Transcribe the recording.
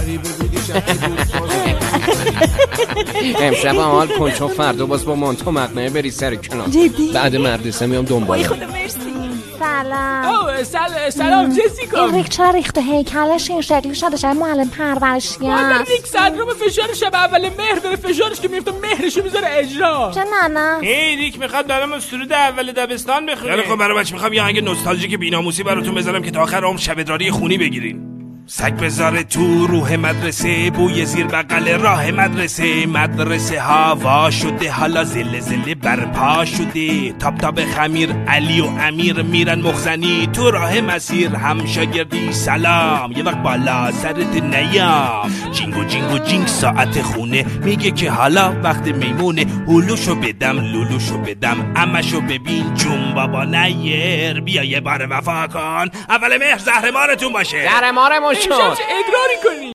امشب حال کن چون فردا باز با مانتو مقنعه بری سر کلاس. بعد مدرسه میام دنبالم. خدا مرسی. سلام جسیکا. این ریخ چرا ریخته هیکلش این شکلی شده شده معلم پرورشی هست. یک سندروم فشار شب اول مهر داره، فشارش که میفته مهرشو میذاره اجرا. چه نه هی ریک میخواد برام سرود اول دبستان بخونه. خیلی خب برای بچه میخوام یه آهنگ نوستالژیک بیناموسی براتون بذارم که تا آخر عمر شب ادراری خونی بگیرین. سگ بذاره تو روح مدرسه، بوی زیر بغل راه مدرسه. مدرسه هوا شده حالا زلزله برپا شده. تاب خمیر علی و امیر میرن مخزنی تو راه مسیر. هم شاگردی سلام یه وقت بالا سرت نیام. جینگو جینگ ساعت خونه میگه که حالا وقت میمونه. هلوشو بدم لولوشو بدم امشو ببین جون بابا نیر. بیا یه بار وفا کن اول مهر زهرمارتون باشه. زهرمارمون امشب چه ادراری کنی؟